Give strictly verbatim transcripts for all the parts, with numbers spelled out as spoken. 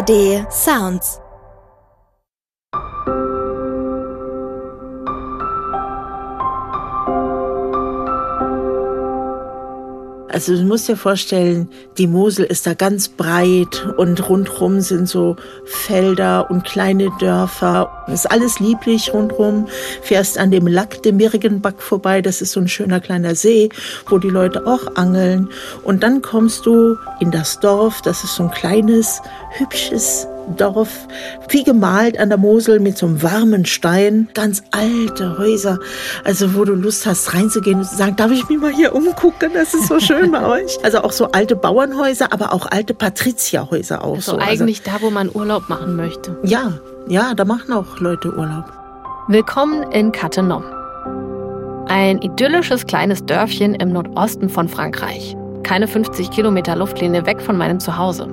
D Sounds. Also du musst dir vorstellen, die Mosel ist da ganz breit und rundherum sind so Felder und kleine Dörfer. Es ist alles lieblich rundherum. Fährst an dem Lac de Mirgenbach vorbei, das ist so ein schöner kleiner See, wo die Leute auch angeln. Und dann kommst du in das Dorf, das ist so ein kleines, hübsches Dorf, wie gemalt an der Mosel mit so einem warmen Stein, ganz alte Häuser, also wo du Lust hast reinzugehen und zu sagen, darf ich mich mal hier umgucken, das ist so schön bei euch. Also auch so alte Bauernhäuser, aber auch alte Patrizierhäuser auch also so. Eigentlich also, da, wo man Urlaub machen möchte. Ja, ja, da machen auch Leute Urlaub. Willkommen in Cattenom. Ein idyllisches kleines Dörfchen im Nordosten von Frankreich. Keine fünfzig Kilometer Luftlinie weg von meinem Zuhause.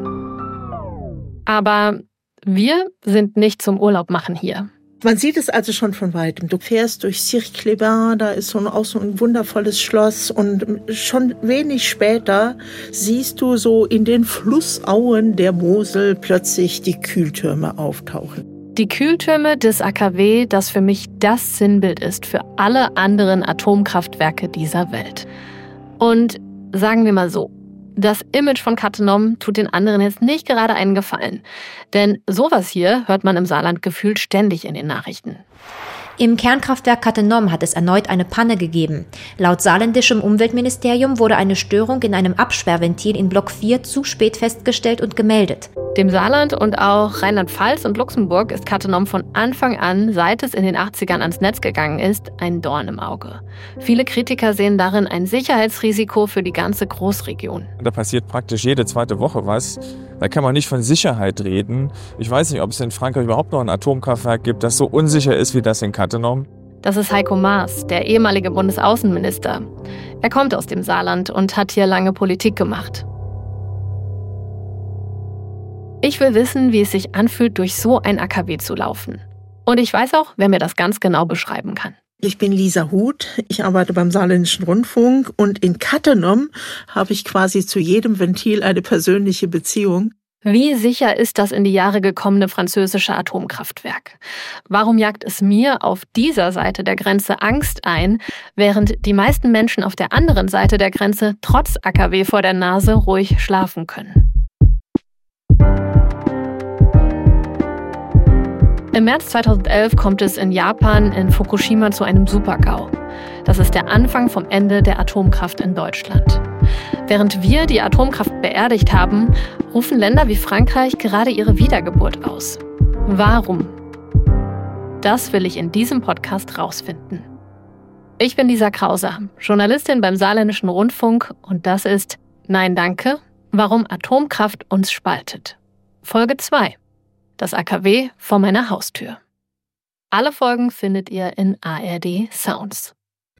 Aber wir sind nicht zum Urlaub machen hier. Man sieht es also schon von weitem. Du fährst durch Cirque-les-Bains, da ist so ein, auch so ein wundervolles Schloss. Und schon wenig später siehst du so in den Flussauen der Mosel plötzlich die Kühltürme auftauchen. Die Kühltürme des A K W, das für mich das Sinnbild ist für alle anderen Atomkraftwerke dieser Welt. Und sagen wir mal so, das Image von Cattenom tut den anderen jetzt nicht gerade einen Gefallen. Denn sowas hier hört man im Saarland gefühlt ständig in den Nachrichten. Im Kernkraftwerk Cattenom hat es erneut eine Panne gegeben. Laut saarländischem Umweltministerium wurde eine Störung in einem Absperrventil in Block vier zu spät festgestellt und gemeldet. Dem Saarland und auch Rheinland-Pfalz und Luxemburg ist Cattenom von Anfang an, seit es in den achtzigern ans Netz gegangen ist, ein Dorn im Auge. Viele Kritiker sehen darin ein Sicherheitsrisiko für die ganze Großregion. Da passiert praktisch jede zweite Woche was. Da kann man nicht von Sicherheit reden. Ich weiß nicht, ob es in Frankreich überhaupt noch ein Atomkraftwerk gibt, das so unsicher ist wie das in Cattenom. Das ist Heiko Maas, der ehemalige Bundesaußenminister. Er kommt aus dem Saarland und hat hier lange Politik gemacht. Ich will wissen, wie es sich anfühlt, durch so ein A K W zu laufen. Und ich weiß auch, wer mir das ganz genau beschreiben kann. Ich bin Lisa Huth, ich arbeite beim Saarländischen Rundfunk und in Cattenom habe ich quasi zu jedem Ventil eine persönliche Beziehung. Wie sicher ist das in die Jahre gekommene französische Atomkraftwerk? Warum jagt es mir auf dieser Seite der Grenze Angst ein, während die meisten Menschen auf der anderen Seite der Grenze trotz A K W vor der Nase ruhig schlafen können? Im März zweitausendelf kommt es in Japan in Fukushima zu einem Super-GAU. Das ist der Anfang vom Ende der Atomkraft in Deutschland. Während wir die Atomkraft beerdigt haben, rufen Länder wie Frankreich gerade ihre Wiedergeburt aus. Warum? Das will ich in diesem Podcast rausfinden. Ich bin Lisa Krauser, Journalistin beim Saarländischen Rundfunk und das ist Nein Danke, warum Atomkraft uns spaltet. Folge zwei. Das A K W vor meiner Haustür. Alle Folgen findet ihr in A R D Sounds.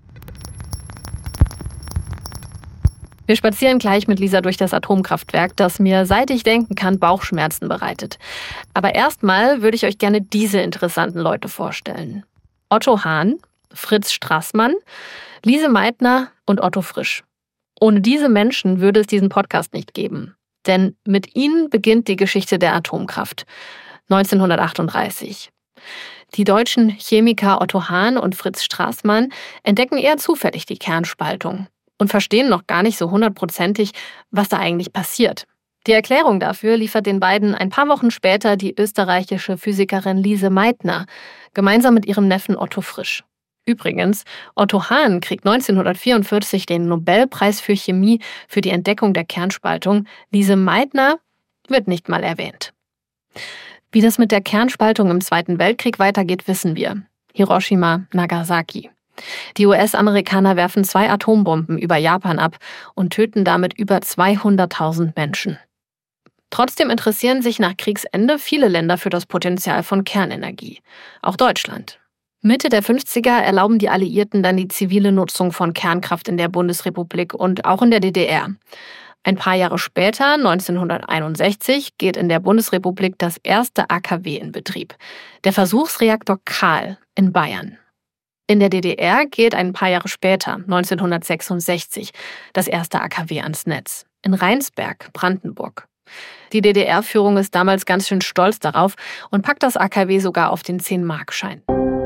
Wir spazieren gleich mit Lisa durch das Atomkraftwerk, das mir, seit ich denken kann, Bauchschmerzen bereitet. Aber erstmal würde ich euch gerne diese interessanten Leute vorstellen. Otto Hahn, Fritz Straßmann, Lise Meitner und Otto Frisch. Ohne diese Menschen würde es diesen Podcast nicht geben. Denn mit ihnen beginnt die Geschichte der Atomkraft. neunzehnhundertachtunddreißig. Die deutschen Chemiker Otto Hahn und Fritz Straßmann entdecken eher zufällig die Kernspaltung und verstehen noch gar nicht so hundertprozentig, was da eigentlich passiert. Die Erklärung dafür liefert den beiden ein paar Wochen später die österreichische Physikerin Lise Meitner, gemeinsam mit ihrem Neffen Otto Frisch. Übrigens, Otto Hahn kriegt neunzehnhundertvierundvierzig den Nobelpreis für Chemie für die Entdeckung der Kernspaltung. Lise Meitner wird nicht mal erwähnt. Wie das mit der Kernspaltung im Zweiten Weltkrieg weitergeht, wissen wir. Hiroshima, Nagasaki. Die U S-Amerikaner werfen zwei Atombomben über Japan ab und töten damit über zweihunderttausend Menschen. Trotzdem interessieren sich nach Kriegsende viele Länder für das Potenzial von Kernenergie. Auch Deutschland. Mitte der fünfziger erlauben die Alliierten dann die zivile Nutzung von Kernkraft in der Bundesrepublik und auch in der D D R. Ein paar Jahre später, neunzehnhunderteinundsechzig, geht in der Bundesrepublik das erste A K W in Betrieb, der Versuchsreaktor Kahl in Bayern. In der D D R geht ein paar Jahre später, neunzehnhundertsechsundsechzig, das erste A K W ans Netz, in Rheinsberg, Brandenburg. Die D D R-Führung ist damals ganz schön stolz darauf und packt das A K W sogar auf den zehn-Mark-Schein.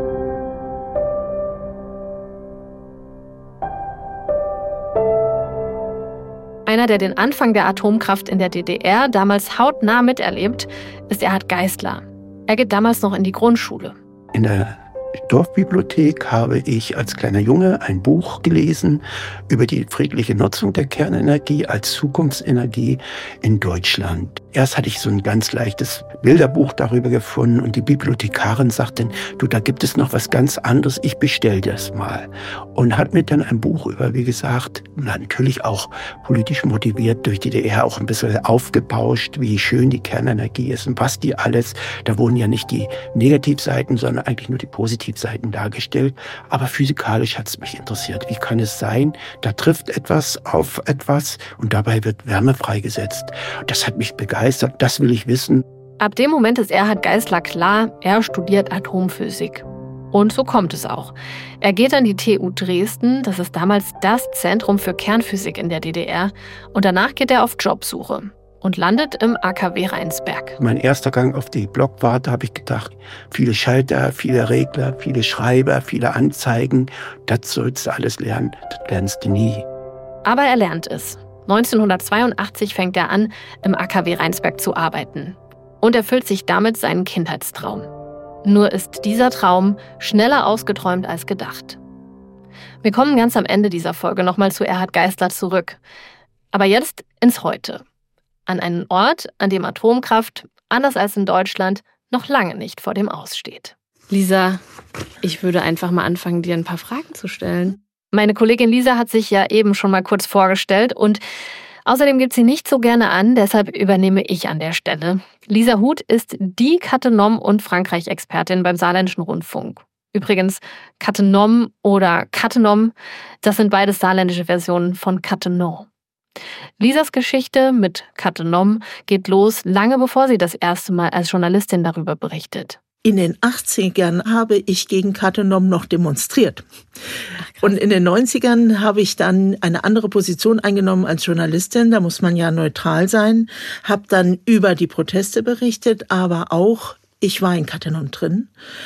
Einer, der den Anfang der Atomkraft in der D D R damals hautnah miterlebt, ist Erhard Geisler. Er geht damals noch in die Grundschule. In der Dorfbibliothek habe ich als kleiner Junge ein Buch gelesen über die friedliche Nutzung der Kernenergie als Zukunftsenergie in Deutschland. Erst hatte ich so ein ganz leichtes Bilderbuch darüber gefunden und die Bibliothekarin sagte, du, da gibt es noch was ganz anderes, ich bestell das mal. Und hat mir dann ein Buch über, wie gesagt, natürlich auch politisch motiviert durch die D D R auch ein bisschen aufgebauscht, wie schön die Kernenergie ist und was die alles, da wurden ja nicht die Negativseiten, sondern eigentlich nur die Positivseiten dargestellt. Aber physikalisch hat es mich interessiert. Wie kann es sein, da trifft etwas auf etwas und dabei wird Wärme freigesetzt. Das hat mich begeistert. Das will ich wissen. Ab dem Moment ist Erhard Geisler klar, er studiert Atomphysik. Und so kommt es auch. Er geht an die T U Dresden, das ist damals das Zentrum für Kernphysik in der D D R, und danach geht er auf Jobsuche und landet im A K W Rheinsberg. Mein erster Gang auf die Blockwarte habe ich gedacht, viele Schalter, viele Regler, viele Schreiber, viele Anzeigen, das sollst du alles lernen, das lernst du nie. Aber er lernt es. neunzehnhundertzweiundachtzig fängt er an, im A K W Rheinsberg zu arbeiten. Und erfüllt sich damit seinen Kindheitstraum. Nur ist dieser Traum schneller ausgeträumt als gedacht. Wir kommen ganz am Ende dieser Folge nochmal zu Erhard Geisler zurück. Aber jetzt ins Heute. An einen Ort, an dem Atomkraft, anders als in Deutschland, noch lange nicht vor dem Aus steht. Lisa, ich würde einfach mal anfangen, dir ein paar Fragen zu stellen. Meine Kollegin Lisa hat sich ja eben schon mal kurz vorgestellt und außerdem gibt sie nicht so gerne an, deshalb übernehme ich an der Stelle. Lisa Huth ist die Cattenom- und Frankreich-Expertin beim Saarländischen Rundfunk. Übrigens, Cattenom oder Cattenom, das sind beides saarländische Versionen von Cattenom. Lisas Geschichte mit Cattenom geht los, lange bevor sie das erste Mal als Journalistin darüber berichtet. In den achtzigern habe ich gegen Cattenom noch demonstriert. Ach, und in den neunzigern habe ich dann eine andere Position eingenommen als Journalistin. Da muss man ja neutral sein. Habe dann über die Proteste berichtet, aber auch, ich war in Cattenom drin,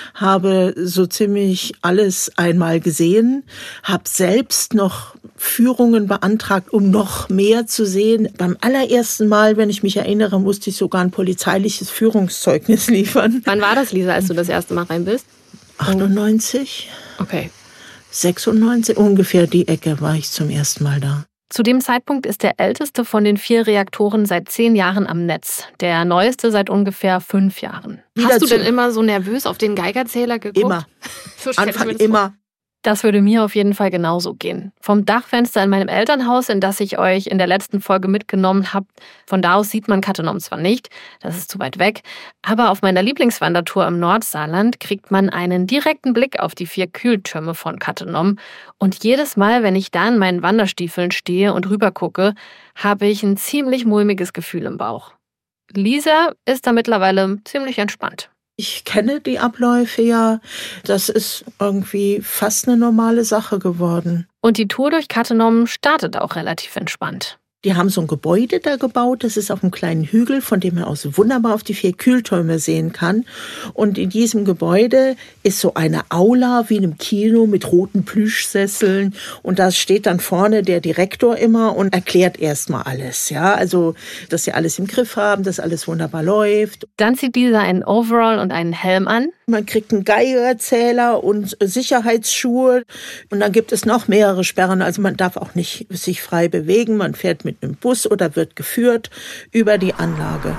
habe so ziemlich alles einmal gesehen, habe selbst noch Führungen beantragt, um noch mehr zu sehen. Beim allerersten Mal, wenn ich mich erinnere, musste ich sogar ein polizeiliches Führungszeugnis liefern. Wann war das, Lisa, als du das erste Mal rein bist? achtundneunzig. Okay. sechsundneunzig, ungefähr die Ecke war ich zum ersten Mal da. Zu dem Zeitpunkt ist der älteste von den vier Reaktoren seit zehn Jahren am Netz. Der neueste seit ungefähr fünf Jahren. Wieder Hast du zu- denn immer so nervös auf den Geigerzähler geguckt? Immer. So stell ich Anfang mir das vor. immer. Das würde mir auf jeden Fall genauso gehen. Vom Dachfenster in meinem Elternhaus, in das ich euch in der letzten Folge mitgenommen habe, von da aus sieht man Cattenom zwar nicht, das ist zu weit weg, aber auf meiner Lieblingswandertour im Nordsaarland kriegt man einen direkten Blick auf die vier Kühltürme von Cattenom. Und jedes Mal, wenn ich da in meinen Wanderstiefeln stehe und rübergucke, habe ich ein ziemlich mulmiges Gefühl im Bauch. Lisa ist da mittlerweile ziemlich entspannt. Ich kenne die Abläufe ja. Das ist irgendwie fast eine normale Sache geworden. Und die Tour durch Cattenom startet auch relativ entspannt. Die haben so ein Gebäude da gebaut, das ist auf einem kleinen Hügel, von dem man aus wunderbar auf die vier Kühltürme sehen kann. Und in diesem Gebäude ist so eine Aula wie in einem Kino mit roten Plüschsesseln. Und da steht dann vorne der Direktor immer und erklärt erstmal alles. Ja, also, dass sie alles im Griff haben, dass alles wunderbar läuft. Dann zieht Lisa einen Overall und einen Helm an. Man kriegt einen Geigerzähler und Sicherheitsschuhe. Und dann gibt es noch mehrere Sperren. Also man darf auch nicht sich frei bewegen. Man fährt mit einem Bus oder wird geführt über die Anlage.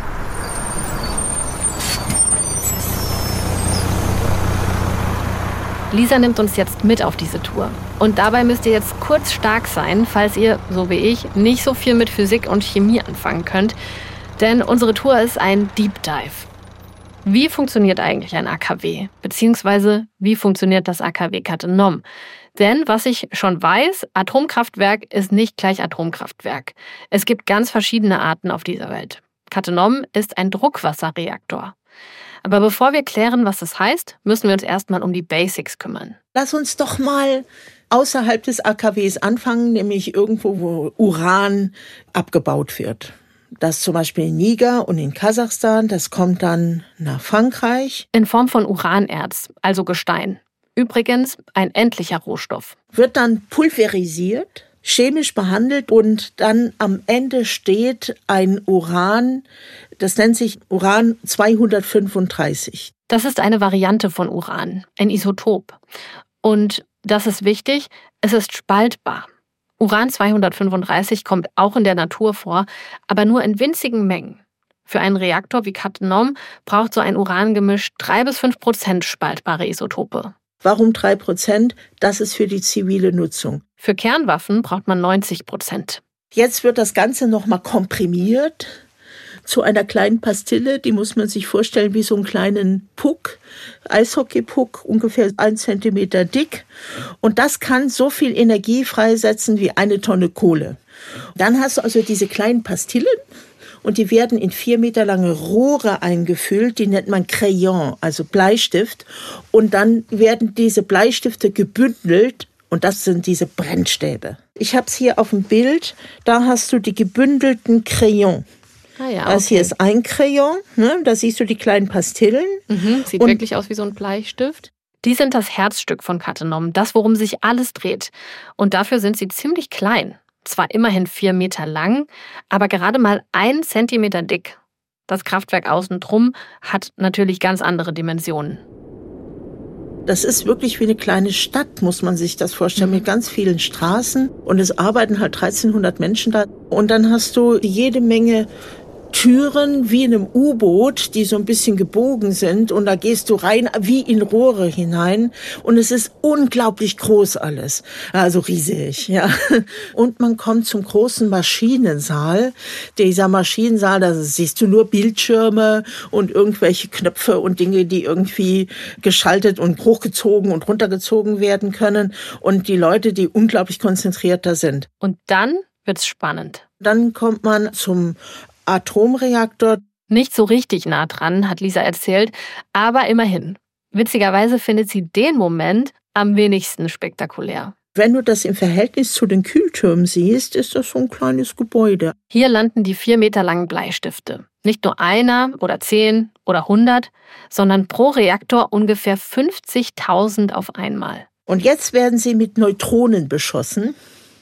Lisa nimmt uns jetzt mit auf diese Tour. Und dabei müsst ihr jetzt kurz stark sein, falls ihr, so wie ich, nicht so viel mit Physik und Chemie anfangen könnt. Denn unsere Tour ist ein Deep Dive. Wie funktioniert eigentlich ein A K W? Beziehungsweise, wie funktioniert das A K W Cattenom? Denn, was ich schon weiß, Atomkraftwerk ist nicht gleich Atomkraftwerk. Es gibt ganz verschiedene Arten auf dieser Welt. Cattenom ist ein Druckwasserreaktor. Aber bevor wir klären, was das heißt, müssen wir uns erstmal um die Basics kümmern. Lass uns doch mal außerhalb des A K Ws anfangen, nämlich irgendwo, wo Uran abgebaut wird. das zum Beispiel in Niger und in Kasachstan, das kommt dann nach Frankreich. In Form von Uranerz, also Gestein. Übrigens ein endlicher Rohstoff. Wird dann pulverisiert, chemisch behandelt und dann am Ende steht ein Uran, das nennt sich Uran zweihundertfünfunddreißig. Das ist eine Variante von Uran, ein Isotop. Und das ist wichtig, es ist spaltbar. Uran zweihundertfünfunddreißig kommt auch in der Natur vor, aber nur in winzigen Mengen. Für einen Reaktor wie Cattenom braucht so ein Urangemisch drei bis fünf Prozent spaltbare Isotope. Warum drei Prozent? Das ist für die zivile Nutzung. Für Kernwaffen braucht man neunzig Prozent. Jetzt wird das Ganze nochmal komprimiert zu einer kleinen Pastille. Die muss man sich vorstellen wie so einen kleinen Puck, Eishockeypuck, ungefähr ein Zentimeter dick. Und das kann so viel Energie freisetzen wie eine Tonne Kohle. Dann hast du also diese kleinen Pastillen. Und die werden in vier Meter lange Rohre eingefüllt, die nennt man Crayon, also Bleistift. Und dann werden diese Bleistifte gebündelt und das sind diese Brennstäbe. Ich habe es hier auf dem Bild, da hast du die gebündelten Crayon. Ah ja, das okay. hier ist ein Crayon, ne? Da siehst du die kleinen Pastillen. Mhm, sieht und wirklich aus wie so ein Bleistift. Die sind das Herzstück von Cattenom, das, worum sich alles dreht. Und dafür sind sie ziemlich klein. Zwar immerhin vier Meter lang, aber gerade mal ein Zentimeter dick. Das Kraftwerk außen drum hat natürlich ganz andere Dimensionen. Das ist wirklich wie eine kleine Stadt, muss man sich das vorstellen, mit ganz vielen Straßen. Und es arbeiten halt dreizehnhundert Menschen da. Und dann hast du jede Menge Türen wie in einem U-Boot, die so ein bisschen gebogen sind. Und da gehst du rein wie in Rohre hinein. Und es ist unglaublich groß alles. Also riesig, ja. Und man kommt zum großen Maschinensaal. Dieser Maschinensaal, da siehst du nur Bildschirme und irgendwelche Knöpfe und Dinge, die irgendwie geschaltet und hochgezogen und runtergezogen werden können. Und die Leute, die unglaublich konzentriert da sind. Und dann wird's spannend. Dann kommt man zum Atomreaktor. Nicht so richtig nah dran, hat Lisa erzählt, aber immerhin. Witzigerweise findet sie den Moment am wenigsten spektakulär. Wenn du das im Verhältnis zu den Kühltürmen siehst, ist das so ein kleines Gebäude. Hier landen die vier Meter langen Bleistifte. Nicht nur einer oder zehn oder hundert, sondern pro Reaktor ungefähr fünfzigtausend auf einmal. Und jetzt werden sie mit Neutronen beschossen.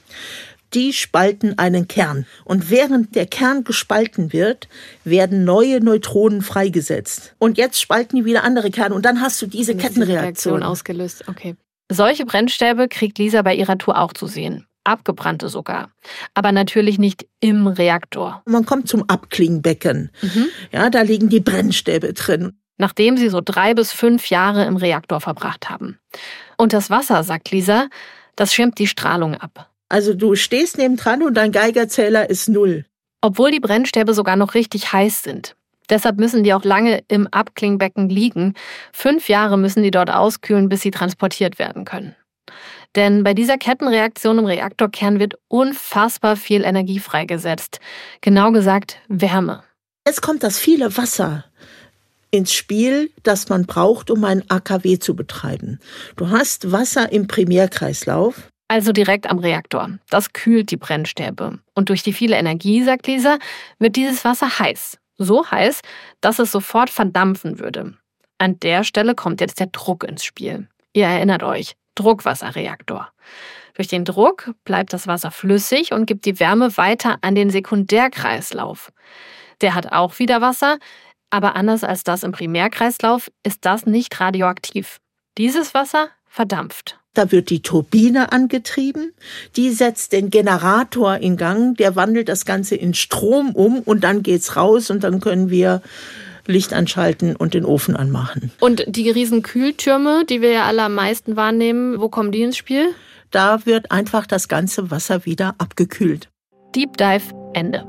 Die spalten einen Kern. Und während der Kern gespalten wird, werden neue Neutronen freigesetzt. Und jetzt spalten die wieder andere Kerne. Und dann hast du diese Kettenreaktion ausgelöst. Okay. Solche Brennstäbe kriegt Lisa bei ihrer Tour auch zu sehen. Abgebrannte sogar. Aber natürlich nicht im Reaktor. Man kommt zum Abklingbecken. Mhm. Ja, da liegen die Brennstäbe drin. Nachdem sie so drei bis fünf Jahre im Reaktor verbracht haben. Und das Wasser, sagt Lisa, das schirmt die Strahlung ab. Also du stehst nebendran und dein Geigerzähler ist null. Obwohl die Brennstäbe sogar noch richtig heiß sind. Deshalb müssen die auch lange im Abklingbecken liegen. Fünf Jahre müssen die dort auskühlen, bis sie transportiert werden können. Denn bei dieser Kettenreaktion im Reaktorkern wird unfassbar viel Energie freigesetzt. Genau gesagt Wärme. Jetzt kommt das viele Wasser ins Spiel, das man braucht, um ein A K W zu betreiben. Du hast Wasser im Primärkreislauf. Also direkt am Reaktor. Das kühlt die Brennstäbe. Und durch die viele Energie, sagt Lisa, wird dieses Wasser heiß. So heiß, dass es sofort verdampfen würde. An der Stelle kommt jetzt der Druck ins Spiel. Ihr erinnert euch, Druckwasserreaktor. Durch den Druck bleibt das Wasser flüssig und gibt die Wärme weiter an den Sekundärkreislauf. Der hat auch wieder Wasser, aber anders als das im Primärkreislauf ist das nicht radioaktiv. Dieses Wasser verdampft. Da wird die Turbine angetrieben, die setzt den Generator in Gang, der wandelt das Ganze in Strom um und dann geht's raus und dann können wir Licht anschalten und den Ofen anmachen. Und die riesen Kühltürme, die wir ja alle am meisten wahrnehmen, wo kommen die ins Spiel? Da wird einfach das ganze Wasser wieder abgekühlt. Deep Dive, Ende.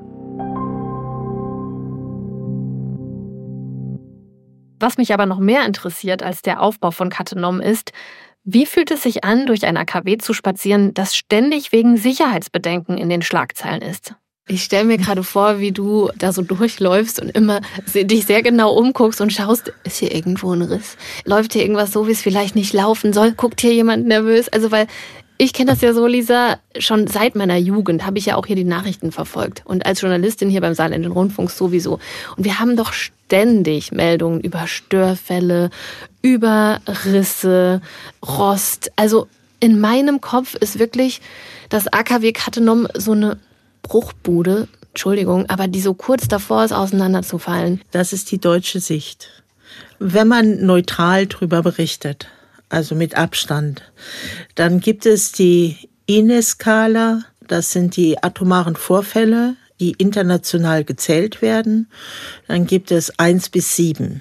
Was mich aber noch mehr interessiert als der Aufbau von Cattenom ist, wie fühlt es sich an, durch ein A K W zu spazieren, das ständig wegen Sicherheitsbedenken in den Schlagzeilen ist? Ich stelle mir gerade vor, wie du da so durchläufst und immer dich sehr genau umguckst und schaust, ist hier irgendwo ein Riss? Läuft hier irgendwas so, wie es vielleicht nicht laufen soll? Guckt hier jemand nervös? Also weil Ich kenne das ja so, Lisa, schon seit meiner Jugend habe ich ja auch hier die Nachrichten verfolgt. Und als Journalistin hier beim Saarländischen Rundfunk sowieso. Und wir haben doch ständig Meldungen über Störfälle, über Risse, Rost. Also in meinem Kopf ist wirklich das A K W Cattenom so eine Bruchbude, Entschuldigung, aber die so kurz davor ist, auseinanderzufallen. Das ist die deutsche Sicht. Wenn man neutral drüber berichtet, also mit Abstand, dann gibt es die I N E S-Skala, das sind die atomaren Vorfälle, die international gezählt werden. Dann gibt es eins bis sieben.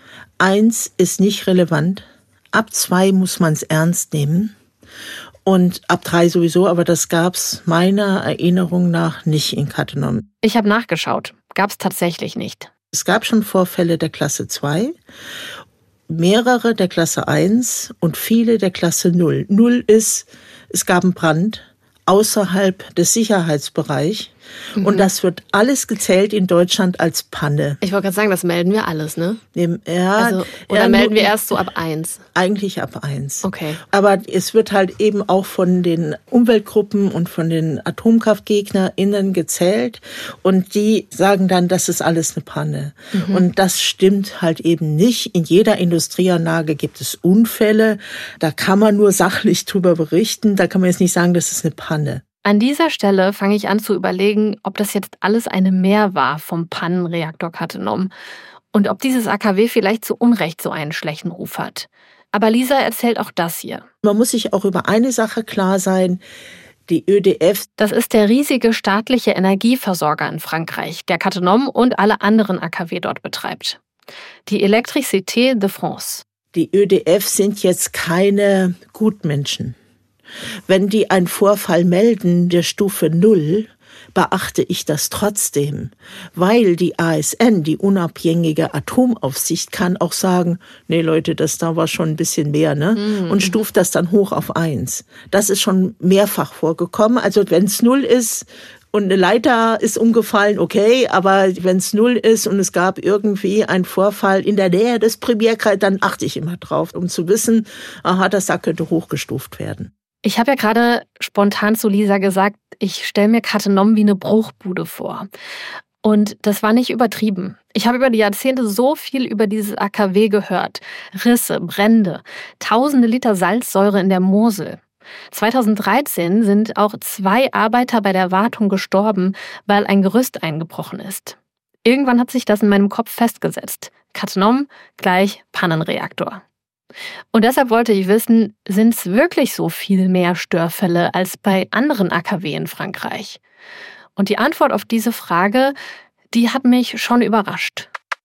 eins ist nicht relevant, ab zwei muss man es ernst nehmen. Und ab drei sowieso, aber das gab's meiner Erinnerung nach nicht in Cattenom. Ich habe nachgeschaut, gab's tatsächlich nicht. Es gab schon Vorfälle der Klasse zwei, mehrere der Klasse eins und viele der Klasse null. null ist, es gab einen Brand außerhalb des Sicherheitsbereichs. Mhm. Und das wird alles gezählt in Deutschland als Panne. Ich wollte gerade sagen, das melden wir alles, ne? Ja, also, oder ja, melden wir erst so ab eins? Eigentlich ab eins. Okay. Aber es wird halt eben auch von den Umweltgruppen und von den AtomkraftgegnerInnen gezählt. Und die sagen dann, das ist alles eine Panne. Mhm. Und das stimmt halt eben nicht. In jeder Industrieanlage gibt es Unfälle. Da kann man nur sachlich drüber berichten. Da kann man jetzt nicht sagen, das ist eine Panne. An dieser Stelle fange ich an zu überlegen, ob das jetzt alles eine Mehr war vom Pannenreaktor Cattenom und ob dieses A K W vielleicht zu Unrecht so einen schlechten Ruf hat. Aber Lisa erzählt auch das hier. Man muss sich auch über eine Sache klar sein, die Ö D F. Das ist der riesige staatliche Energieversorger in Frankreich, der Cattenom und alle anderen A K W dort betreibt. Die Électricité de France. Die Ö D F sind jetzt keine Gutmenschen. Wenn die einen Vorfall melden der Stufe null, beachte ich das trotzdem, weil die A S N, die unabhängige Atomaufsicht, kann auch sagen, nee Leute, das da war schon ein bisschen mehr, ne? Mhm. Und stuft das dann hoch auf eins. Das ist schon mehrfach vorgekommen. Also wenn es null ist und eine Leiter ist umgefallen, okay, aber wenn es null ist und es gab irgendwie einen Vorfall in der Nähe des Primärkreises, dann achte ich immer drauf, um zu wissen, aha, das da könnte hochgestuft werden. Ich habe ja gerade spontan zu Lisa gesagt, ich stelle mir Cattenom wie eine Bruchbude vor. Und das war nicht übertrieben. Ich habe über die Jahrzehnte so viel über dieses A K W gehört. Risse, Brände, tausende Liter Salzsäure in der Mosel. zweitausenddreizehn sind auch zwei Arbeiter bei der Wartung gestorben, weil ein Gerüst eingebrochen ist. Irgendwann hat sich das in meinem Kopf festgesetzt. Cattenom gleich Pannenreaktor. Und deshalb wollte ich wissen, sind es wirklich so viel mehr Störfälle als bei anderen A K W in Frankreich? Und die Antwort auf diese Frage, die hat mich schon überrascht.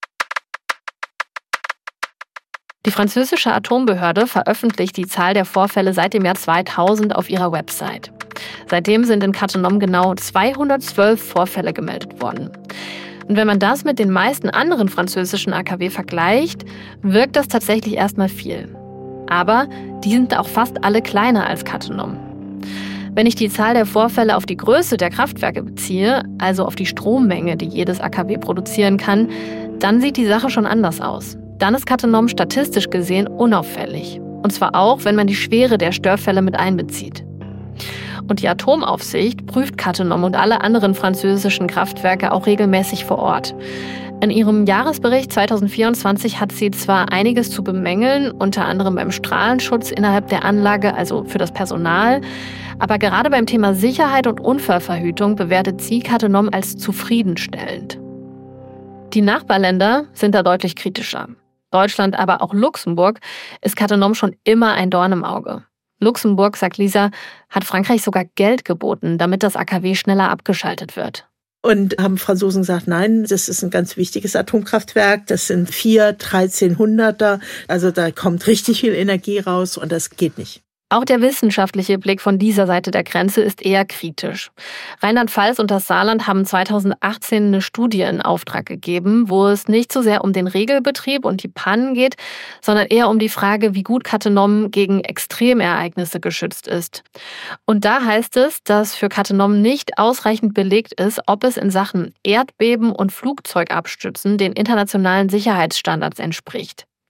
Die französische Atombehörde veröffentlicht die Zahl der Vorfälle seit dem Jahr zweitausend auf ihrer Website. Seitdem sind in Cattenom genau zweihundertzwölf Vorfälle gemeldet worden. Und wenn man das mit den meisten anderen französischen A K W vergleicht, wirkt das tatsächlich erstmal viel. Aber die sind auch fast alle kleiner als Cattenom. Wenn ich die Zahl der Vorfälle auf die Größe der Kraftwerke beziehe, also auf die Strommenge, die jedes A K W produzieren kann, dann sieht die Sache schon anders aus. Dann ist Cattenom statistisch gesehen unauffällig. Und zwar auch, wenn man die Schwere der Störfälle mit einbezieht. Und die Atomaufsicht prüft Cattenom und alle anderen französischen Kraftwerke auch regelmäßig vor Ort. In ihrem Jahresbericht zweitausendvierundzwanzig hat sie zwar einiges zu bemängeln, unter anderem beim Strahlenschutz innerhalb der Anlage, also für das Personal, aber gerade beim Thema Sicherheit und Unfallverhütung bewertet sie Cattenom als zufriedenstellend. Die Nachbarländer sind da deutlich kritischer. Deutschland, aber auch Luxemburg, ist Cattenom schon immer ein Dorn im Auge. Luxemburg, sagt Lisa, hat Frankreich sogar Geld geboten, damit das A K W schneller abgeschaltet wird. Und haben Franzosen gesagt, nein, das ist ein ganz wichtiges Atomkraftwerk, das sind vier dreizehnhunderter, also da kommt richtig viel Energie raus und das geht nicht. Auch der wissenschaftliche Blick von dieser Seite der Grenze ist eher kritisch. Rheinland-Pfalz und das Saarland haben zweitausendachtzehn eine Studie in Auftrag gegeben, wo es nicht so sehr um den Regelbetrieb und die Pannen geht, sondern eher um die Frage, wie gut Cattenom gegen Extremereignisse geschützt ist. Und da heißt es, dass für Cattenom nicht ausreichend belegt ist, ob es in Sachen Erdbeben und Flugzeugabstürzen den internationalen Sicherheitsstandards entspricht.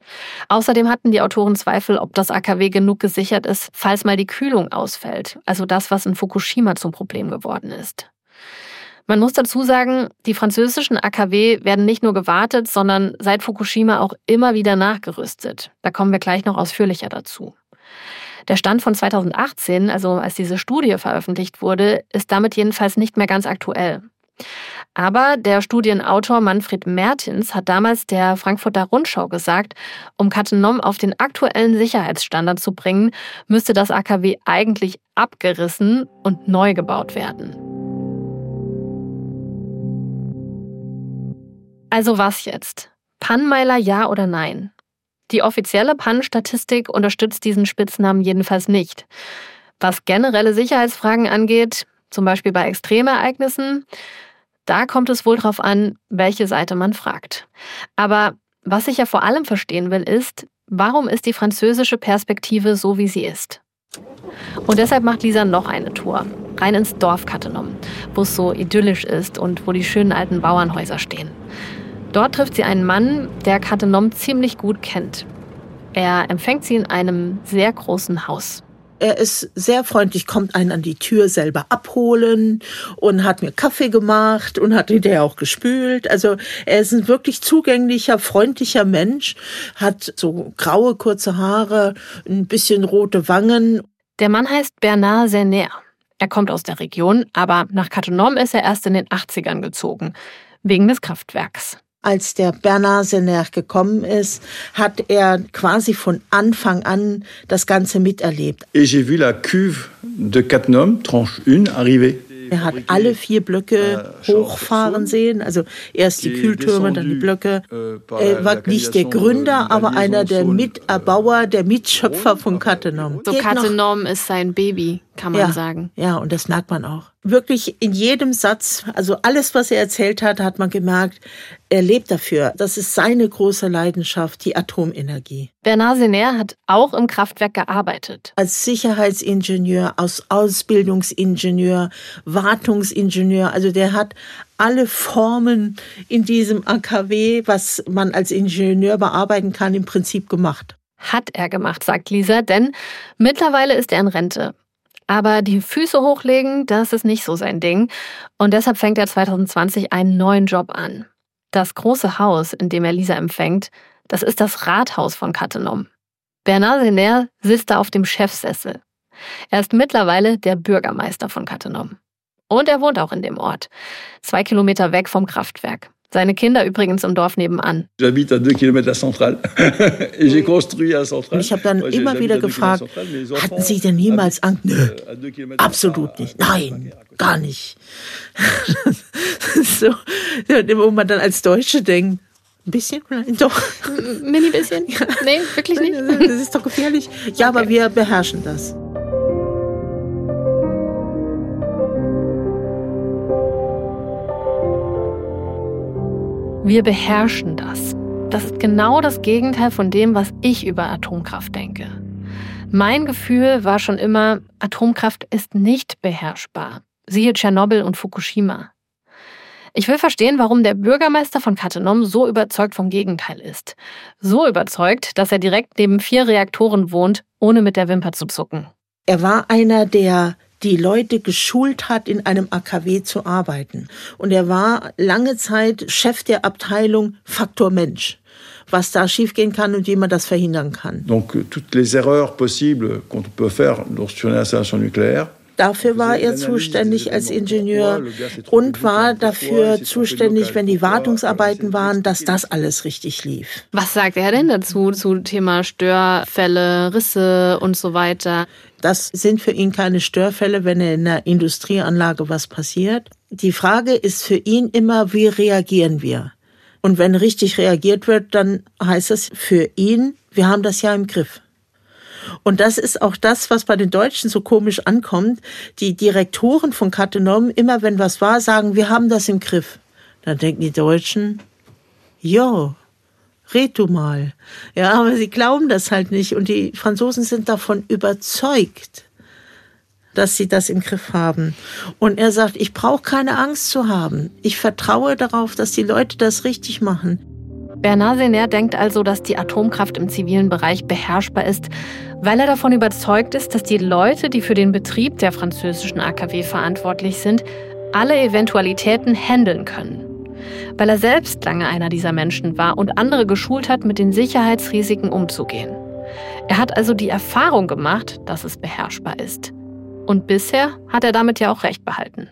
Außerdem hatten die Autoren Zweifel, ob das A K W genug gesichert ist, falls mal die Kühlung ausfällt, also das, was in Fukushima zum Problem geworden ist. Man muss dazu sagen, die französischen A K W werden nicht nur gewartet, sondern seit Fukushima auch immer wieder nachgerüstet. Da kommen wir gleich noch ausführlicher dazu. Der Stand von zweitausendachtzehn, also als diese Studie veröffentlicht wurde, ist damit jedenfalls nicht mehr ganz aktuell. Aber der Studienautor Manfred Mertens hat damals der Frankfurter Rundschau gesagt, um Cattenom auf den aktuellen Sicherheitsstandard zu bringen, müsste das A K W eigentlich abgerissen und neu gebaut werden. Also was jetzt? Pannenmeiler ja oder nein? Die offizielle Pannenstatistik unterstützt diesen Spitznamen jedenfalls nicht. Was generelle Sicherheitsfragen angeht, zum Beispiel bei Extremereignissen, da kommt es wohl darauf an, welche Seite man fragt. Aber was ich ja vor allem verstehen will, ist, warum ist die französische Perspektive so, wie sie ist? Und deshalb macht Lisa noch eine Tour, rein ins Dorf Cattenom, wo es so idyllisch ist und wo die schönen alten Bauernhäuser stehen. Dort trifft sie einen Mann, der Cattenom ziemlich gut kennt. Er empfängt sie in einem sehr großen Haus. Er ist sehr freundlich, kommt einen an die Tür selber abholen und hat mir Kaffee gemacht und hat hinterher auch gespült. Also er ist ein wirklich zugänglicher, freundlicher Mensch, hat so graue, kurze Haare, ein bisschen rote Wangen. Der Mann heißt Bernard Sener. Er kommt aus der Region, aber nach Cattenom ist er erst in den achtzigern gezogen, wegen des Kraftwerks. Als der Bernard Sener gekommen ist, hat er quasi von Anfang an das Ganze miterlebt. Et j'ai vu la cuve de Cattenom, tranche une, arriver. Er hat alle vier Blöcke hochfahren sehen, also erst die Kühltürme, dann die Blöcke. Er war nicht der Gründer, aber einer der Miterbauer, der Mitschöpfer von Cattenom. So Cattenom ist sein Baby, kann man ja, sagen. Ja, und das merkt man auch. Wirklich in jedem Satz, also alles, was er erzählt hat, hat man gemerkt, er lebt dafür. Das ist seine große Leidenschaft, die Atomenergie. Bernard Sener hat auch im Kraftwerk gearbeitet. Als Sicherheitsingenieur, als Ausbildungsingenieur, Wartungsingenieur. Also der hat alle Formen in diesem A K W, was man als Ingenieur bearbeiten kann, im Prinzip gemacht. Hat er gemacht, sagt Lisa, denn mittlerweile ist er in Rente. Aber die Füße hochlegen, das ist nicht so sein Ding. Und deshalb fängt er zweitausendzwanzig einen neuen Job an. Das große Haus, in dem er Lisa empfängt, das ist das Rathaus von Cattenom. Bernard Sener sitzt da auf dem Chefsessel. Er ist mittlerweile der Bürgermeister von Cattenom. Und er wohnt auch in dem Ort, zwei Kilometer weg vom Kraftwerk. Seine Kinder übrigens im Dorf nebenan. J'habite à deux kilomètres de la centrale. Et j'ai construit à la centrale. Ich habe dann immer wieder gefragt, hatten Sie denn niemals Angst? Nö, absolut nicht. Nein, gar nicht. So, wo man dann als Deutsche denkt, ein bisschen? Doch. Mini bisschen? Nee, wirklich nicht. Das ist doch gefährlich. Ja, aber wir beherrschen das. Wir beherrschen das. Das ist genau das Gegenteil von dem, was ich über Atomkraft denke. Mein Gefühl war schon immer, Atomkraft ist nicht beherrschbar. Siehe Tschernobyl und Fukushima. Ich will verstehen, warum der Bürgermeister von Cattenom so überzeugt vom Gegenteil ist. So überzeugt, dass er direkt neben vier Reaktoren wohnt, ohne mit der Wimper zu zucken. Er war einer, der die Leute geschult hat, in einem A K W zu arbeiten. Und er war lange Zeit Chef der Abteilung Faktor Mensch, was da schiefgehen kann und wie man das verhindern kann. Donc toutes les erreurs possibles qu'on peut faire sur une installation nucléaire. Dafür war er zuständig als Ingenieur und war dafür zuständig, wenn die Wartungsarbeiten waren, dass das alles richtig lief. Was sagt er denn dazu, zu Thema Störfälle, Risse und so weiter? Das sind für ihn keine Störfälle, wenn in einer Industrieanlage was passiert. Die Frage ist für ihn immer, wie reagieren wir? Und wenn richtig reagiert wird, dann heißt es für ihn, wir haben das ja im Griff. Und das ist auch das, was bei den Deutschen so komisch ankommt. Die Direktoren von Cattenom, immer wenn was war, sagen, wir haben das im Griff. Dann denken die Deutschen, jo, red du mal. Ja, aber sie glauben das halt nicht. Und die Franzosen sind davon überzeugt, dass sie das im Griff haben. Und er sagt, ich brauche keine Angst zu haben. Ich vertraue darauf, dass die Leute das richtig machen. Bernard Sener denkt also, dass die Atomkraft im zivilen Bereich beherrschbar ist, weil er davon überzeugt ist, dass die Leute, die für den Betrieb der französischen A K W verantwortlich sind, alle Eventualitäten handeln können. Weil er selbst lange einer dieser Menschen war und andere geschult hat, mit den Sicherheitsrisiken umzugehen. Er hat also die Erfahrung gemacht, dass es beherrschbar ist. Und bisher hat er damit ja auch recht behalten.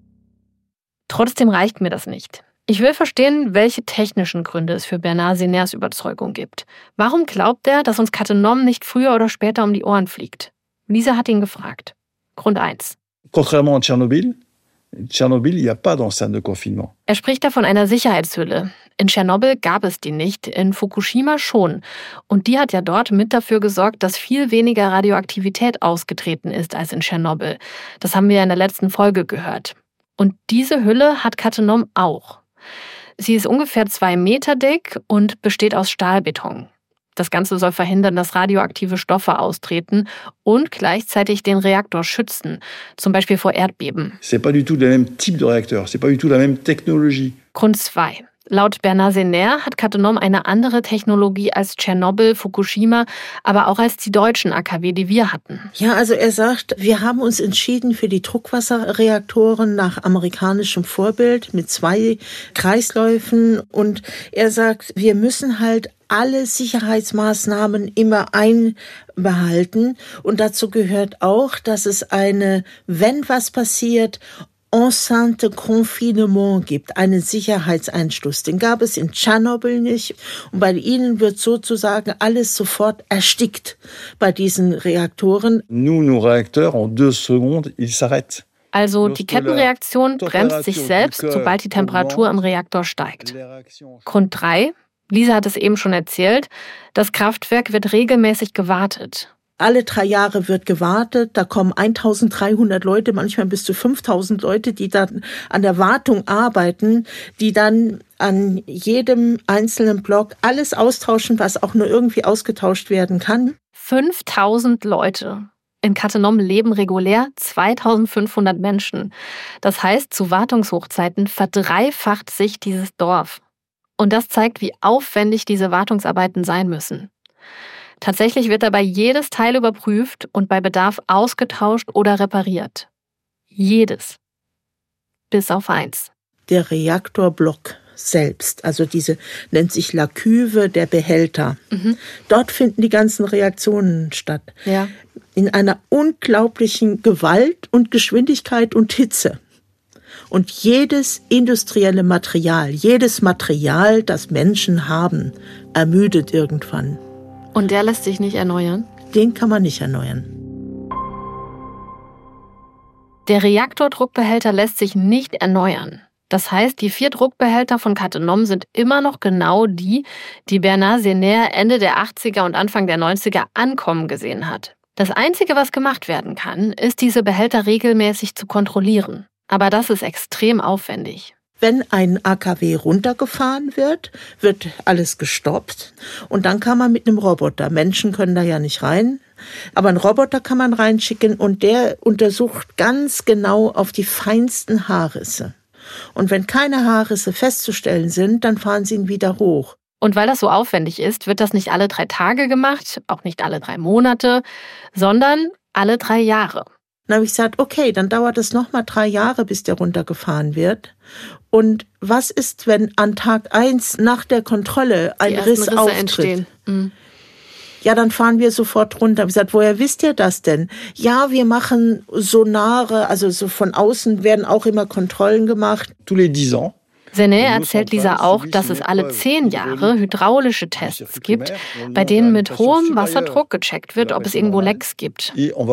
Trotzdem reicht mir das nicht. Ich will verstehen, welche technischen Gründe es für Bernard Seners Überzeugung gibt. Warum glaubt er, dass uns Cattenom nicht früher oder später um die Ohren fliegt? Lisa hat ihn gefragt. Grund eins. Contrairement à Tchernobyl, Tchernobyl, il n'y a pas d'enceinte de confinement. Er spricht da von einer Sicherheitshülle. In Tschernobyl gab es die nicht, in Fukushima schon. Und die hat ja dort mit dafür gesorgt, dass viel weniger Radioaktivität ausgetreten ist als in Tschernobyl. Das haben wir in der letzten Folge gehört. Und diese Hülle hat Cattenom auch. Sie ist ungefähr zwei Meter dick und besteht aus Stahlbeton. Das Ganze soll verhindern, dass radioaktive Stoffe austreten und gleichzeitig den Reaktor schützen, zum Beispiel vor Erdbeben. C'est pas du tout le même type de réacteur, c'est pas du tout la même technologie. Grund zwei. Laut Bernard Sener hat Cattenom eine andere Technologie als Tschernobyl, Fukushima, aber auch als die deutschen A K W, die wir hatten. Ja, also er sagt, wir haben uns entschieden für die Druckwasserreaktoren nach amerikanischem Vorbild mit zwei Kreisläufen. Und er sagt, wir müssen halt alle Sicherheitsmaßnahmen immer einbehalten. Und dazu gehört auch, dass es eine, wenn was passiert, Enceinte Confinement gibt, einen Sicherheitseinschluss. Den gab es in Tschernobyl nicht. Und bei ihnen wird sozusagen alles sofort erstickt bei diesen Reaktoren. Nous, nos réacteurs, en deux secondes, ils s'arrêtent. Also die Kettenreaktion bremst sich selbst, sobald die Temperatur im Reaktor steigt. Grund drei. Lisa hat es eben schon erzählt, das Kraftwerk wird regelmäßig gewartet. Alle drei Jahre wird gewartet, da kommen eintausenddreihundert Leute, manchmal bis zu fünftausend Leute, die dann an der Wartung arbeiten, die dann an jedem einzelnen Block alles austauschen, was auch nur irgendwie ausgetauscht werden kann. fünftausend Leute. In Cattenom leben regulär zweitausendfünfhundert Menschen. Das heißt, zu Wartungshochzeiten verdreifacht sich dieses Dorf. Und das zeigt, wie aufwendig diese Wartungsarbeiten sein müssen. Tatsächlich wird dabei jedes Teil überprüft und bei Bedarf ausgetauscht oder repariert. Jedes. Bis auf eins. Der Reaktorblock selbst, also diese nennt sich La Cuve, der Behälter. Mhm. Dort finden die ganzen Reaktionen statt. Ja. In einer unglaublichen Gewalt und Geschwindigkeit und Hitze. Und jedes industrielle Material, jedes Material, das Menschen haben, ermüdet irgendwann. Und der lässt sich nicht erneuern? Den kann man nicht erneuern. Der Reaktordruckbehälter lässt sich nicht erneuern. Das heißt, die vier Druckbehälter von Cattenom sind immer noch genau die, die Bernard Sener Ende der achtziger und Anfang der neunziger ankommen gesehen hat. Das Einzige, was gemacht werden kann, ist, diese Behälter regelmäßig zu kontrollieren. Aber das ist extrem aufwendig. Wenn ein A K W runtergefahren wird, wird alles gestoppt und dann kann man mit einem Roboter, Menschen können da ja nicht rein, aber einen Roboter kann man reinschicken und der untersucht ganz genau auf die feinsten Haarrisse. Und wenn keine Haarrisse festzustellen sind, dann fahren sie ihn wieder hoch. Und weil das so aufwendig ist, wird das nicht alle drei Tage gemacht, auch nicht alle drei Monate, sondern alle drei Jahre. Dann habe ich gesagt, okay, dann dauert es nochmal drei Jahre, bis der runtergefahren wird. Und was ist, wenn an Tag eins nach der Kontrolle ein Riss auftritt? Mhm. Ja, dann fahren wir sofort runter. Ich habe gesagt, woher wisst ihr das denn? Ja, wir machen Sonare, also so von außen werden auch immer Kontrollen gemacht. Tous les dix ans. Sener erzählt Lisa auch, dass es alle zehn Jahre hydraulische Tests gibt, bei denen mit hohem Wasserdruck gecheckt wird, ob es irgendwo Lecks gibt.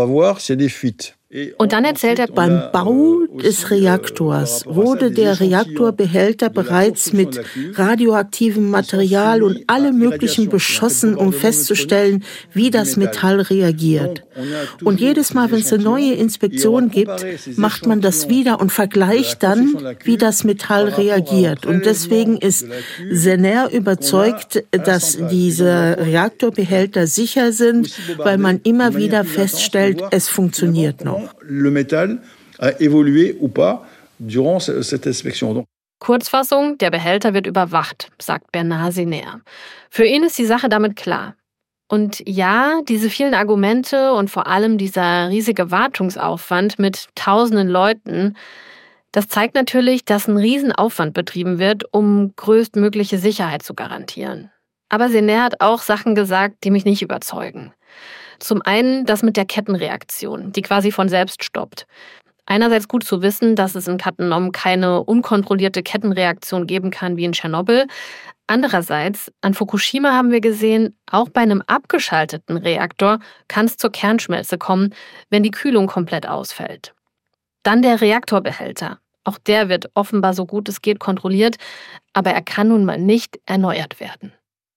Und dann erzählt er, beim Bau des Reaktors wurde der Reaktorbehälter bereits mit radioaktivem Material und allem Möglichen beschossen, um festzustellen, wie das Metall reagiert. Und jedes Mal, wenn es eine neue Inspektion gibt, macht man das wieder und vergleicht dann, wie das Metall reagiert. Und deswegen ist Sener überzeugt, dass diese Reaktorbehälter sicher sind, weil man immer wieder feststellt, es funktioniert noch. Le métal a évolué ou pas durant cette inspection. Kurzfassung, der Behälter wird überwacht, sagt Bernard Sener. Für ihn ist die Sache damit klar. Und ja, diese vielen Argumente und vor allem dieser riesige Wartungsaufwand mit tausenden Leuten, das zeigt natürlich, dass ein Riesenaufwand betrieben wird, um größtmögliche Sicherheit zu garantieren. Aber Sener hat auch Sachen gesagt, die mich nicht überzeugen. Zum einen das mit der Kettenreaktion, die quasi von selbst stoppt. Einerseits gut zu wissen, dass es in Cattenom keine unkontrollierte Kettenreaktion geben kann wie in Tschernobyl. Andererseits, an Fukushima haben wir gesehen, auch bei einem abgeschalteten Reaktor kann es zur Kernschmelze kommen, wenn die Kühlung komplett ausfällt. Dann der Reaktorbehälter. Auch der wird offenbar so gut es geht kontrolliert, aber er kann nun mal nicht erneuert werden.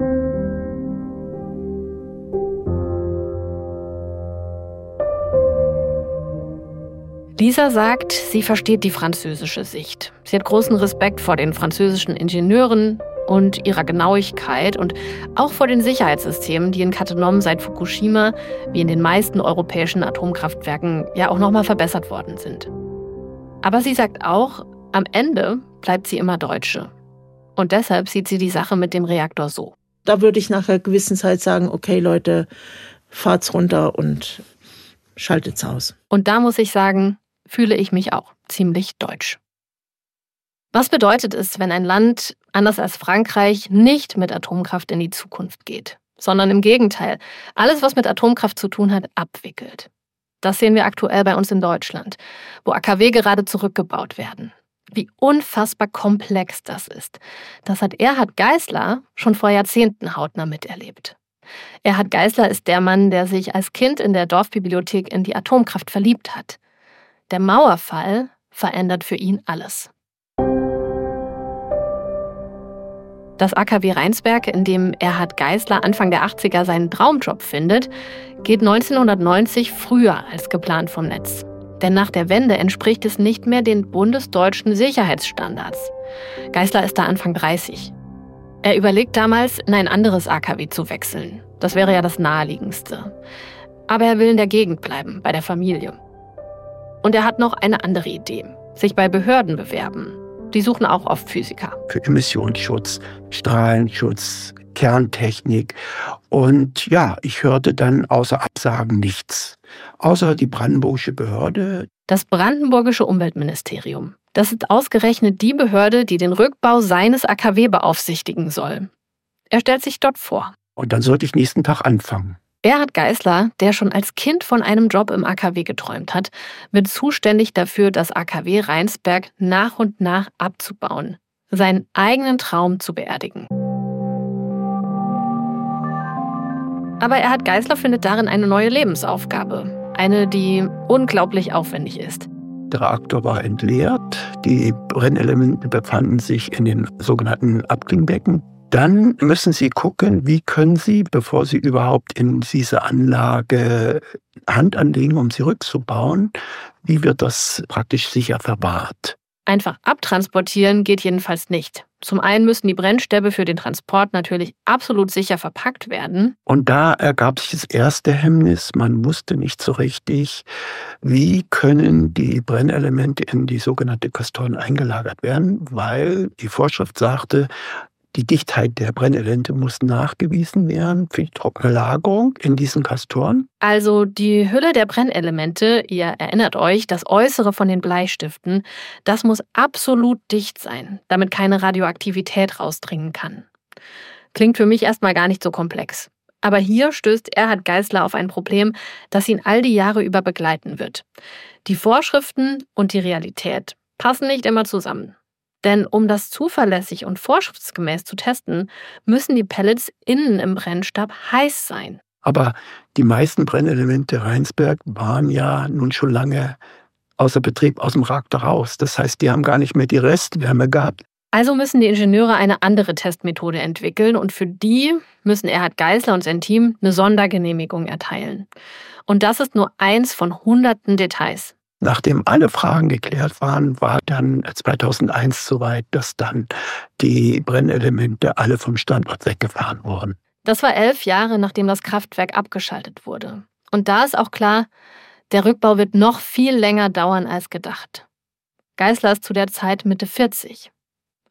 Lisa sagt, sie versteht die französische Sicht. Sie hat großen Respekt vor den französischen Ingenieuren und ihrer Genauigkeit und auch vor den Sicherheitssystemen, die in Cattenom seit Fukushima, wie in den meisten europäischen Atomkraftwerken, ja auch nochmal verbessert worden sind. Aber sie sagt auch, am Ende bleibt sie immer Deutsche. Und deshalb sieht sie die Sache mit dem Reaktor so. Da würde ich nach einer gewissen Zeit sagen, okay Leute, fahrt's runter und schaltet's aus. Und da muss ich sagen, fühle ich mich auch ziemlich deutsch. Was bedeutet es, wenn ein Land, anders als Frankreich, nicht mit Atomkraft in die Zukunft geht, sondern im Gegenteil, alles, was mit Atomkraft zu tun hat, abwickelt? Das sehen wir aktuell bei uns in Deutschland, wo A K W gerade zurückgebaut werden. Wie unfassbar komplex das ist. Das hat Erhard Geisler schon vor Jahrzehnten hautnah miterlebt. Erhard Geisler ist der Mann, der sich als Kind in der Dorfbibliothek in die Atomkraft verliebt hat. Der Mauerfall verändert für ihn alles. Das A K W Rheinsberg, in dem Erhard Geisler Anfang der achtziger seinen Traumjob findet, geht neunzehnhundertneunzig früher als geplant vom Netz. Denn nach der Wende entspricht es nicht mehr den bundesdeutschen Sicherheitsstandards. Geisler ist da Anfang dreißig. Er überlegt damals, in ein anderes A K W zu wechseln. Das wäre ja das Naheliegendste. Aber er will in der Gegend bleiben, bei der Familie. Und er hat noch eine andere Idee. Sich bei Behörden bewerben. Die suchen auch oft Physiker. Für Emissionsschutz, Strahlenschutz, Kerntechnik. Und ja, ich hörte dann außer Absagen nichts. Außer die brandenburgische Behörde. Das brandenburgische Umweltministerium. Das ist ausgerechnet die Behörde, die den Rückbau seines A K W beaufsichtigen soll. Er stellt sich dort vor. Und dann sollte ich nächsten Tag anfangen. Erhard Geisler, der schon als Kind von einem Job im A K W geträumt hat, wird zuständig dafür, das A K W Rheinsberg nach und nach abzubauen, seinen eigenen Traum zu beerdigen. Aber Erhard Geisler findet darin eine neue Lebensaufgabe, eine, die unglaublich aufwendig ist. Der Reaktor war entleert, die Brennelemente befanden sich in den sogenannten Abklingbecken. Dann müssen Sie gucken, wie können Sie, bevor Sie überhaupt in diese Anlage Hand anlegen, um sie rückzubauen, wie wird das praktisch sicher verwahrt? Einfach abtransportieren geht jedenfalls nicht. Zum einen müssen die Brennstäbe für den Transport natürlich absolut sicher verpackt werden. Und da ergab sich das erste Hemmnis. Man wusste nicht so richtig, wie können die Brennelemente in die sogenannte Kastoren eingelagert werden, weil die Vorschrift sagte, die Dichtheit der Brennelemente muss nachgewiesen werden für die trockene Lagerung in diesen Kastoren. Also die Hülle der Brennelemente, ihr erinnert euch, das Äußere von den Bleistiften, das muss absolut dicht sein, damit keine Radioaktivität rausdringen kann. Klingt für mich erstmal gar nicht so komplex. Aber hier stößt Erhard Geisler auf ein Problem, das ihn all die Jahre über begleiten wird. Die Vorschriften und die Realität passen nicht immer zusammen. Denn um das zuverlässig und vorschriftsgemäß zu testen, müssen die Pellets innen im Brennstab heiß sein. Aber die meisten Brennelemente Rheinsberg waren ja nun schon lange außer Betrieb, aus dem Reaktor raus. Das heißt, die haben gar nicht mehr die Restwärme gehabt. Also müssen die Ingenieure eine andere Testmethode entwickeln und für die müssen Erhard Geisler und sein Team eine Sondergenehmigung erteilen. Und das ist nur eins von hunderten Details. Nachdem alle Fragen geklärt waren, war dann zweitausendeins soweit, dass dann die Brennelemente alle vom Standort weggefahren wurden. Das war elf Jahre, nachdem das Kraftwerk abgeschaltet wurde. Und da ist auch klar, der Rückbau wird noch viel länger dauern als gedacht. Geisler ist zu der Zeit Mitte vierzig.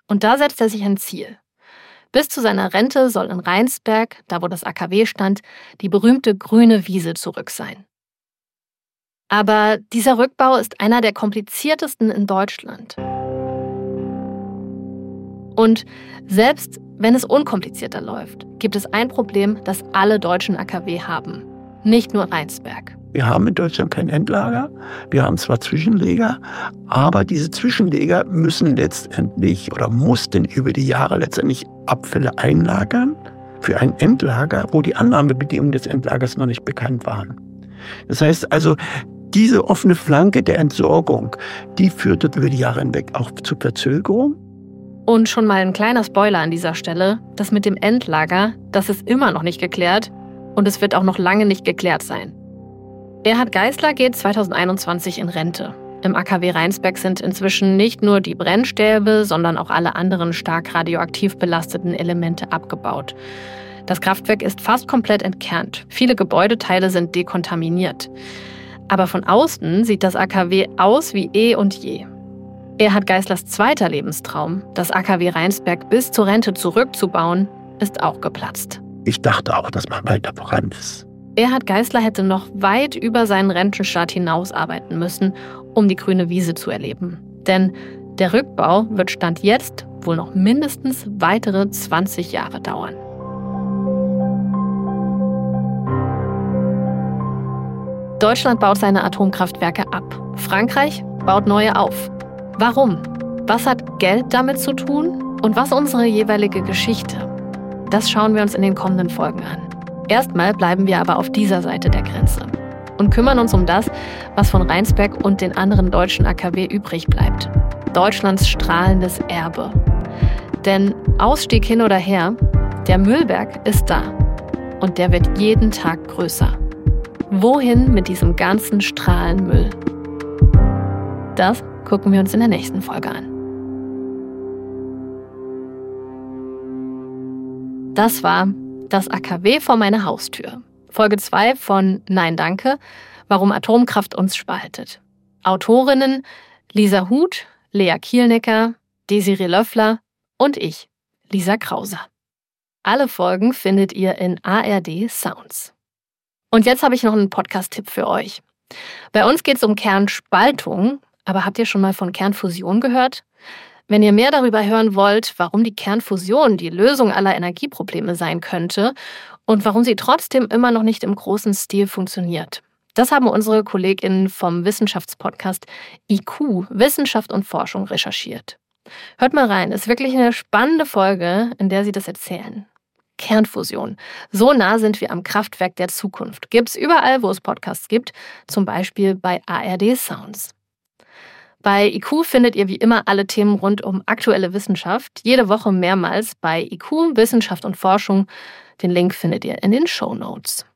Und da setzt er sich ein Ziel. Bis zu seiner Rente soll in Rheinsberg, da wo das A K W stand, die berühmte grüne Wiese zurück sein. Aber dieser Rückbau ist einer der kompliziertesten in Deutschland. Und selbst wenn es unkomplizierter läuft, gibt es ein Problem, das alle deutschen A K W haben. Nicht nur Rheinsberg. Wir haben in Deutschland kein Endlager. Wir haben zwar Zwischenleger, aber diese Zwischenleger müssen letztendlich oder mussten über die Jahre letztendlich Abfälle einlagern für ein Endlager, wo die Annahmebedingungen des Endlagers noch nicht bekannt waren. Das heißt also, diese offene Flanke der Entsorgung, die führte über die Jahre hinweg auch zu Verzögerung. Und schon mal ein kleiner Spoiler an dieser Stelle, das mit dem Endlager, das ist immer noch nicht geklärt und es wird auch noch lange nicht geklärt sein. Erhard Geisler geht zweitausendeinundzwanzig in Rente. Im A K W Rheinsberg sind inzwischen nicht nur die Brennstäbe, sondern auch alle anderen stark radioaktiv belasteten Elemente abgebaut. Das Kraftwerk ist fast komplett entkernt. Viele Gebäudeteile sind dekontaminiert. Aber von außen sieht das A K W aus wie eh und je. Erhard Geislers zweiter Lebenstraum, das A K W Rheinsberg bis zur Rente zurückzubauen, ist auch geplatzt. Ich dachte auch, dass man weiter voran ist. Erhard Geisler hätte noch weit über seinen Rentenstart hinaus arbeiten müssen, um die grüne Wiese zu erleben. Denn der Rückbau wird Stand jetzt wohl noch mindestens weitere zwanzig Jahre dauern. Deutschland baut seine Atomkraftwerke ab. Frankreich baut neue auf. Warum? Was hat Geld damit zu tun? Und was unsere jeweilige Geschichte? Das schauen wir uns in den kommenden Folgen an. Erstmal bleiben wir aber auf dieser Seite der Grenze und kümmern uns um das, was von Rheinsberg und den anderen deutschen A K W übrig bleibt. Deutschlands strahlendes Erbe. Denn Ausstieg hin oder her, der Müllberg ist da und der wird jeden Tag größer. Wohin mit diesem ganzen Strahlenmüll? Das gucken wir uns in der nächsten Folge an. Das war Das A K W vor meiner Haustür. Folge zwei von Nein Danke, warum Atomkraft uns spaltet. Autorinnen Lisa Huth, Lea Kielnecker, Desiree Löffler und ich, Lisa Krauser. Alle Folgen findet ihr in A R D Sounds. Und jetzt habe ich noch einen Podcast-Tipp für euch. Bei uns geht es um Kernspaltung, aber habt ihr schon mal von Kernfusion gehört? Wenn ihr mehr darüber hören wollt, warum die Kernfusion die Lösung aller Energieprobleme sein könnte und warum sie trotzdem immer noch nicht im großen Stil funktioniert. Das haben unsere KollegInnen vom Wissenschaftspodcast I Q, Wissenschaft und Forschung, recherchiert. Hört mal rein, ist wirklich eine spannende Folge, in der sie das erzählen. Kernfusion. So nah sind wir am Kraftwerk der Zukunft. Gibt's überall, wo es Podcasts gibt, zum Beispiel bei A R D Sounds. Bei I Q findet ihr wie immer alle Themen rund um aktuelle Wissenschaft, jede Woche mehrmals bei I Q, Wissenschaft und Forschung. Den Link findet ihr in den Shownotes.